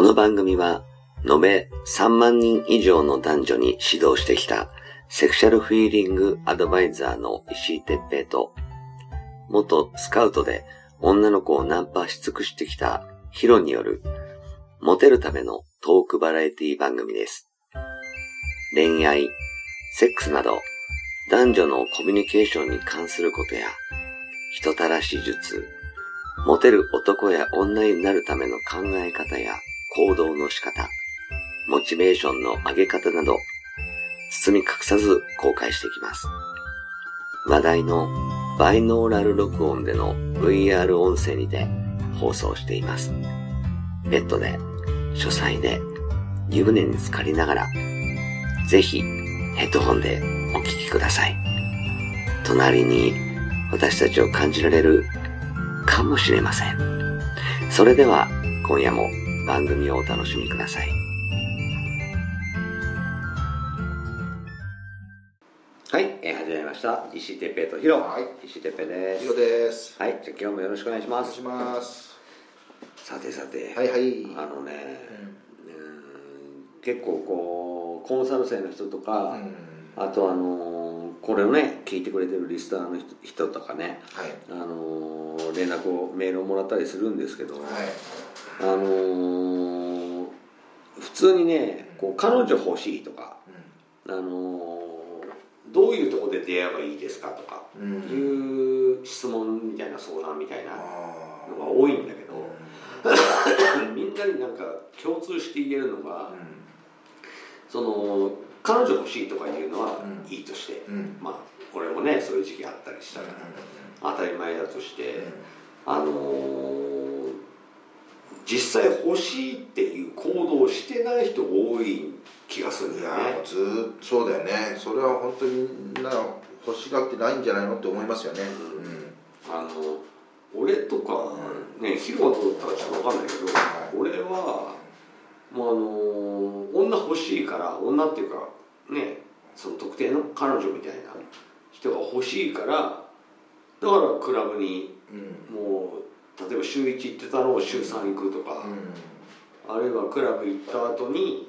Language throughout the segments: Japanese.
の番組は延べ3万人以上の男女に指導してきたセクシャルフィーリングアドバイザーの石井哲平と、元スカウトで女の子をナンパし尽くしてきたヒロによるモテるためのトークバラエティ番組です。恋愛、セックスなど男女のコミュニケーションに関することや人たらし術、モテる男や女になるための考え方や行動の仕方、モチベーションの上げ方など包み隠さず公開していきます。話題のバイノーラル録音での VR 音声にて放送しています。ベッドで、書斎で、湯船に浸かりながら、ぜひヘッドホンでお聞きください。隣に私たちを感じられるかもしれません。それでは今夜も番組をお楽しみください。はい、始めました。石井哲平とヒロ。 はい、 石井哲平です。 ヒロです。 はい、じゃあ今日もよろしくお願いします。 お願いします。 さてさて、 はいはい。 結構こうコンサル生の人とか、あとこれをね聞いてくれてるリスナーの人とかね、 はい、 連絡をメールをもらったりするんですけど、 はい、 普通にねこう彼女欲しいとか、どういうところで出会えばいいですかとかいう質問みたいな相談みたいなのが多いんだけど、みんなになんか共通して言えるのが、その彼女欲しいとかいうのはいいとして、まあ俺もねそういう時期あったりしたから当たり前だとして、実際欲しいっていう行動をしてない人多い気がするんだよね。 いやずっとそうだよね。それは本当に欲しがってないんじゃないのって思いますよね。 俺とかね、ヒロはどうだったかちょっと分かんないけど、俺はもう女欲しいから、女っていうかねその特定の彼女みたいな人が欲しいから、だからクラブにもう例えば週1行ってたのを週3行くとか、あるいはクラブ行った後に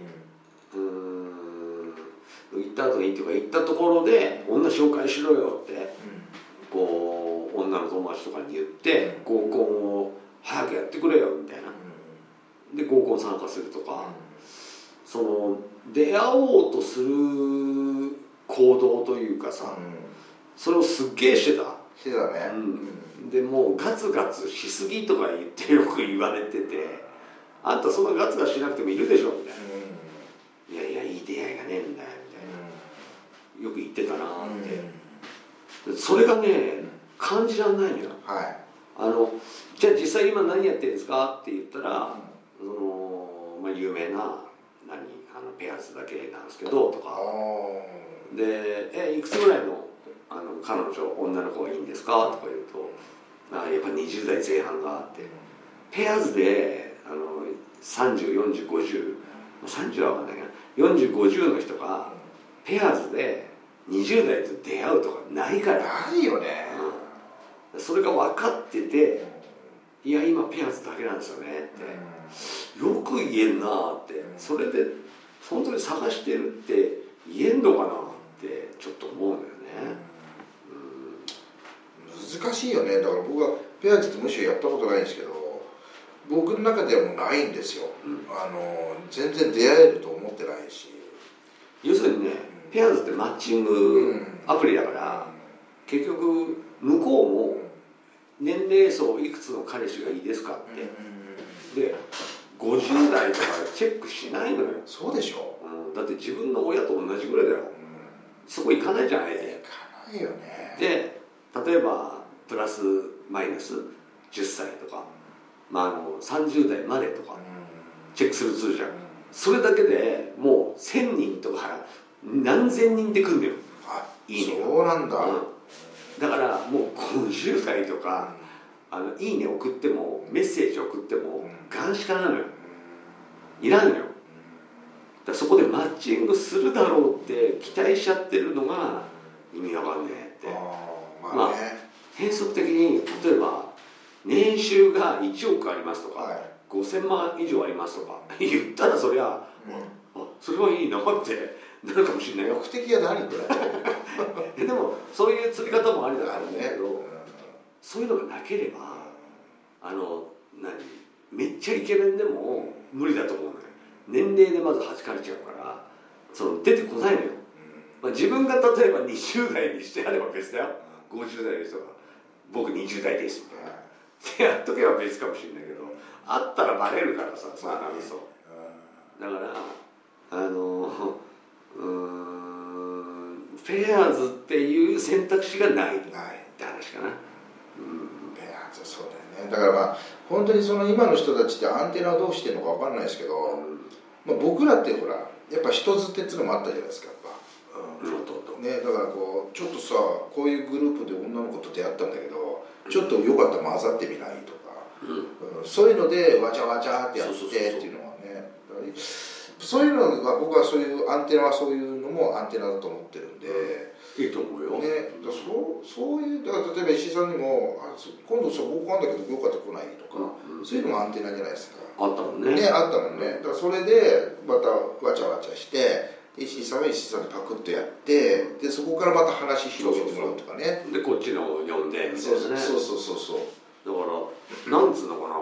行った後にっていうか行ったところで女紹介しろよってこう女の友達とかに言って合コンを早くやってくれよみたいなで合コン参加するとか、その出会おうとする行動というかさ、それをすっげえしてたね、 でもうガツガツしすぎとか言ってよく言われてて、あんたそんなガツガツしなくてもいるでしょみたいな、いやいやいい出会いがねえんだよみたいな、よく言ってたなって、それがね感じらんないのよ。じゃあ実際今何やってるんですかって言ったら、有名なペアーズだけなんですけどとかで、いくつぐらいの彼女女の子がいいんですかとか言うと、やっぱ20代前半があって、ペアーズで304050 30は分かんないけど4050の人がペアーズで20代と出会うとかないから。 ないよね、 それが分かってて、いや今ペアーズだけなんですよねって、よく言えんなって、それで本当に探してるって言えんのかなってちょっと思うんだよね。 難しいよね。だから僕はペアーズってむしろやったことないんですけど、僕の中ではもうないんですよ、全然出会えると思ってないし。 要するにね、ペアーズってマッチングアプリだから、結局向こうも年齢層いくつの彼氏がいいですかって、で50代とかチェックしないのよ。 そうでしょ、 だって自分の親と同じぐらいだよ、そこ行かないじゃないで。 行かないよね。 で例えばプラスマイナス10歳とか、30代までとかチェックするとするじゃん、それだけでもう1000人とか何千人ってくんだよ。いいねが。 そうなんだ、 だからもう50代とか、いいね送ってもメッセージ送ってもガンシカなのよ、いらんのよ。だからそこでマッチングするだろうって期待しちゃってるのが意味わかんねえって。変則的に例えば年収が1億ありますとか、 5000万以上ありますとか言ったらそりゃ、それはいいなってなるかもしれないよ。 目的は何ってなっちゃうでもそういう釣り方もありだと思うんだけど、そういうのがなければめっちゃイケメンでも無理だと思うのよ。年齢でまず弾かれちゃうから出てこないのよ。自分が例えば20代にしてあれば別だよ。50代の人が僕20代ですみたいなってやっとけば別かもしれないけど、あったらバレるからさ、そうなると。だからフェアーズっていう選択肢がないって話かな。 フェアーズ、そうだよね。だからまあ本当に今の人たちってアンテナをどうしてるのか分かんないですけど、僕らってほらやっぱ人づてっていうのもあったじゃないですか、やっぱ。ね、だからちょっとさ、こういうグループで女の子と出会ったんだけど、ちょっとよかったら混ざってみないとか、そういうのでわちゃわちゃってやってっていうのはね、そういうのが僕はそういうアンテナはそういうのもアンテナだと思ってるんで、 いいと思うよ。 ね、そういうだから例えば石井さんにも今度僕あんだけどよかったら来ないとか、そういうのもアンテナじゃないですか。 あったもんね。 あったもんね。だからそれでまたわちゃわちゃして石井さんは石井さんでパクッとやって、でそこからまた話広げてもらうとかね。 でこっちのを呼んでみたいなね。 そうだからなんつうのかな、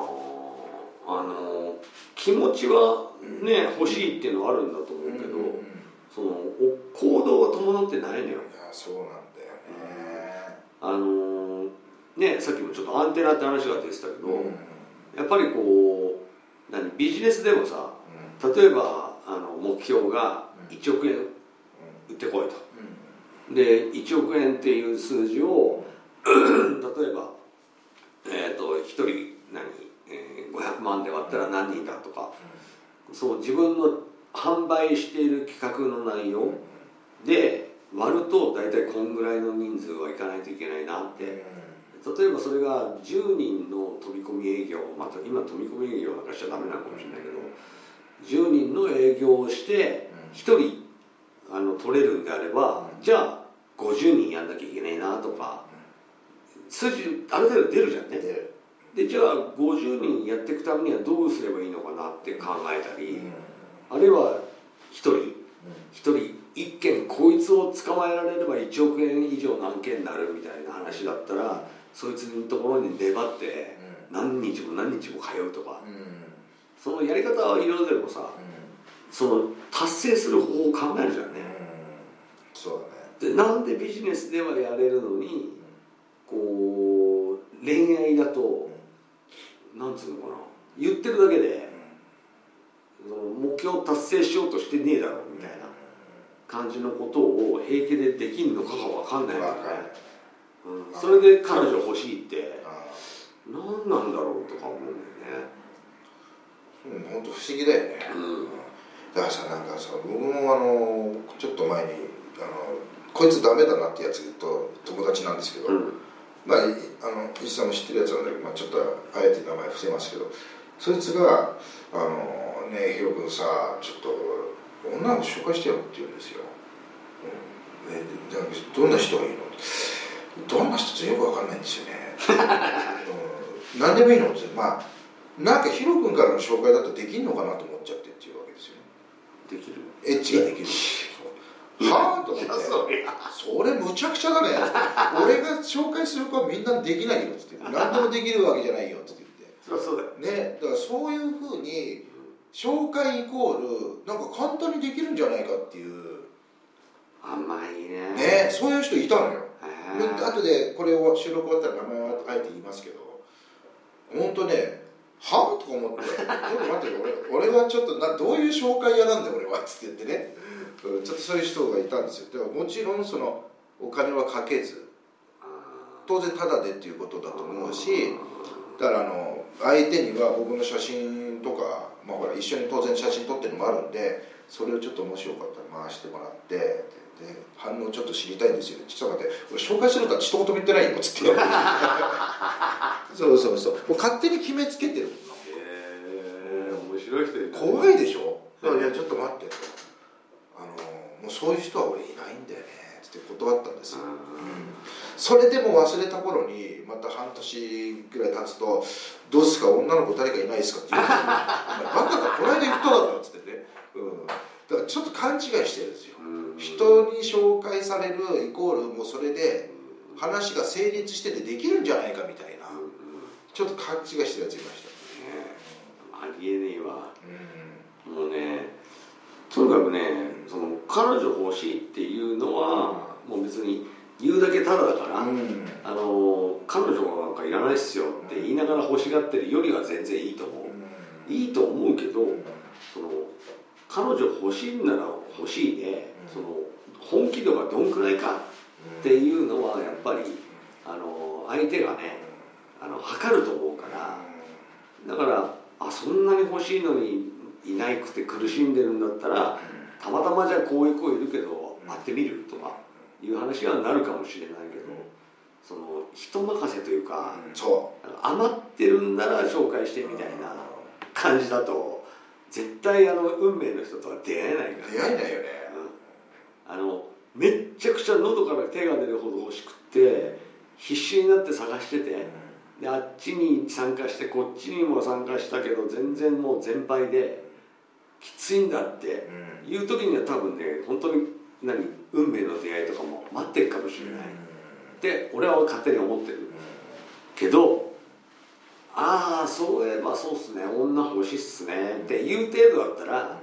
気持ちはね欲しいっていうのはあるんだと思うけど、行動は伴ってないのよ。 いやそうなんだよね。さっきもちょっとアンテナって話が出てたけど、やっぱりビジネスでもさ、例えば目標が1億円売ってこいと、で1億円っていう数字を例えば1人500万で割ったら何人だとか、自分の販売している企画の内容で割ると大体こんぐらいの人数はいかないといけないなって。例えばそれが10人の飛び込み営業、今飛び込み営業なんかしちゃダメなのかもしれないけど、10人の営業をして1人取れるんであれば、じゃあ50人やんなきゃいけないなとか、数字ある程度出るじゃんね。でじゃあ50人やっていくためにはどうすればいいのかなって考えたり、あるいは1人1件こいつを捕まえられれば1億円以上の案件になるみたいな話だったら、そいつのところに粘って何日も何日も通うとか、そのやり方はいろいろでもさ、達成する方法を考えるじゃんね。 そうだね。 でなんでビジネスではやれるのに恋愛だとなんつうのかな、言ってるだけで目標を達成しようとしてねえだろみたいな感じのことを平気でできんのかが分かんないんだよね。それで彼女欲しいって何なんだろうとか思うんだよね。 本当不思議だよね。だからさ、なんかさ、僕もちょっと前にこいつダメだなってやつと友達なんですけど、石井さんも知ってるやつなんだけど、ちょっとあえて名前伏せますけど、そいつがねえヒロ君さ、ちょっと女の子紹介してよって言うんですよ。どんな人がいいの？どんな人ってよく分かんないんですよね。何でもいいのって、なんかヒロ君からの紹介だとできんのかなと思っちゃってっていうわけですよね。 できる？ エッチができる。はぁと思って、それむちゃくちゃだね。俺が紹介する子はみんなできないよっつって、何でもできるわけじゃないよっつって言って。 そうだよね。だからそういうふうに紹介イコールなんか簡単にできるんじゃないかっていう。 甘いね。 ね、そういう人いたのよ。後でこれを収録終わったら名前はあえて言いますけど、本当ね、はぁとか思って、ちょっと待って、俺はちょっとどういう紹介屋なんだよ俺はっつって言ってね、ちょっとそういう人がいたんですよ。だからもちろんお金はかけず、当然タダでっていうことだと思うし、だから相手には僕の写真とか、ほら一緒に当然写真撮ってるのもあるんで、それをちょっともしよかったら回してもらって、で反応ちょっと知りたいんですよ。ちょっと待って、俺紹介するとは一言も言ってないよっつってそうもう勝手に決めつけてる。 面白い人いたね。 怖いでしょ。いやちょっと待って、もうそういう人は俺いないんだよねっつっって断ったんですよ、それでも忘れた頃にまた半年ぐらい経つと「どうですか女の子誰かいないですか?」って言って「お前バカかこの間言っただろ」っつってね、だからちょっと勘違いしてるんですよ、人に紹介されるイコールもうそれで話が成立しててできるんじゃないかみたいな、ちょっと勘違いしてるやついました、 ありえねえわ、もうねとにかくねその彼女欲しいっていうのはもう別に言うだけただだから、彼女なんかいらないっすよって言いながら欲しがってるよりは全然いいと思う、いいと思うけど、その彼女欲しいんなら欲しいで、その本気度がどんくらいかっていうのはやっぱり相手がね測ると思うから、だからそんなに欲しいのにいなくて苦しんでるんだったらたまたまじゃあこういう子いるけど会ってみるとかいう話はなるかもしれないけど、その人任せというか、余ってるんなら紹介してみたいな感じだと絶対運命の人とは出会えないから、 出会えないよね、 めっちゃくちゃ喉から手が出るほど欲しくって必死になって探してて、であっちに参加してこっちにも参加したけど全然もう全敗できついんだっていう時には多分ね本当に運命の出会いとかも待ってるかもしれないって俺は勝手に思ってるけど、そういえばそうっすね女欲しいっすねっていう程度だったら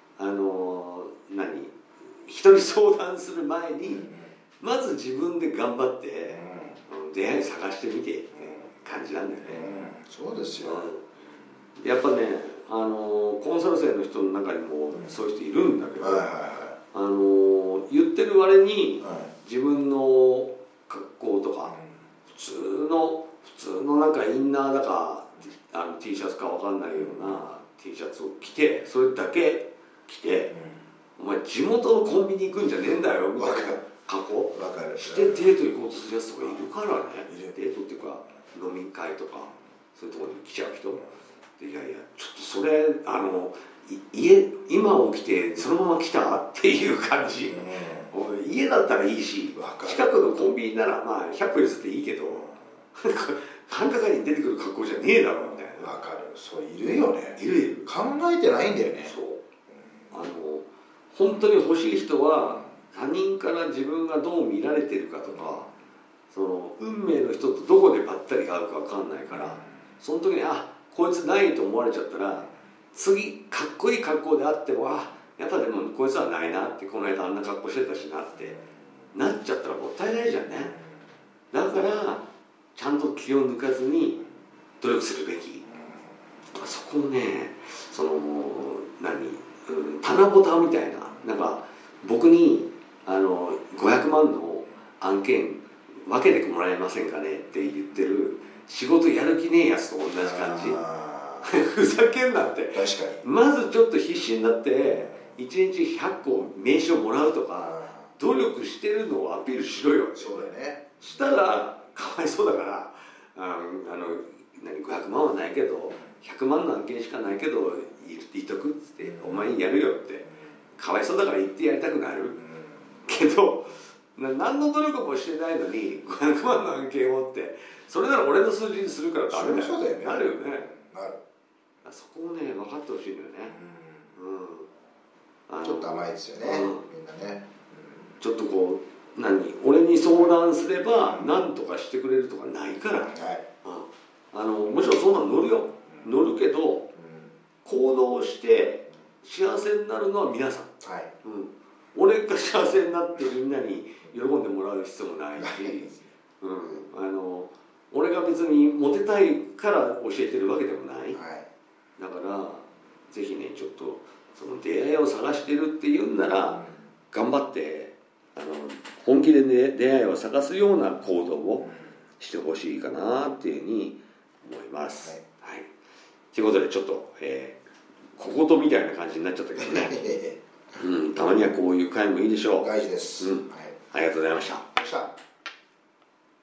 人に相談する前にまず自分で頑張って出会い探してみてって感じなんだよね、 そうですよ、 やっぱねコンサル生の人の中にもそういう人いるんだけど、言ってる割に自分の格好とか普通のなんかインナーだかT シャツか分かんないような T シャツを着てそれだけ着て、お前地元のコンビニ行くんじゃねえんだよみたいな格好してデート行こうとするやつとかいるからね、デートっていうか飲み会とかそういうところに来ちゃう人で、いやいやちょっとそれ今起きてそのまま来たっていう感じ、家だったらいいし近くのコンビニならまあ100歩譲っていいけど繁華街に出てくる格好じゃねえだろみたいな。 わかる、そういるよね、 いる考えてないんだよね。 そう、本当に欲しい人は他人から自分がどう見られてるかとか、その運命の人とどこでばったり会うか分かんないから、その時にこいつないと思われちゃったら次かっこいい格好であってもやっぱでもこいつはないなって、この間あんな格好してたしなってなっちゃったらもったいないじゃんね。だからちゃんと気を抜かずに努力するべき。そこをね棚ぼたみたいな、なんか僕に500万の案件分けてもらえませんかねって言ってる仕事やる気ねえやつと同じ感じふざけんなって。 確かにまずちょっと必死になって1日100個名刺をもらうとか努力してるのをアピールしろよ。 そうだよね。 したらかわいそうだから500万はないけど100万の案件しかないけど言っとくっつってお前にやるよってかわいそうだから言ってやりたくなるけど、何の努力もしてないのに500万の案件をってそれなら俺の数字にするからダメだよ。 そうだよね。 なるよね。 なる。 そこをね分かってほしいんだよね。 ちょっと甘いですよね、みんなね。 ちょっとこう俺に相談すれば何とかしてくれるとかないから、もちろんそんなの乗るよ、乗るけど、行動して幸せになるのは皆さん、俺が幸せになってみんなに喜んでもらう必要もないし、俺が別にモテたいから教えてるわけでもない、だからぜひねちょっとその出会いを探してるっていうんなら、頑張って本気で、出会いを探すような行動をしてほしいかなっていうふうに思います。ということでちょっと、小言みたいな感じになっちゃったけどねたまにはこういう回もいいでしょう。 大事です。 ありがとうございました。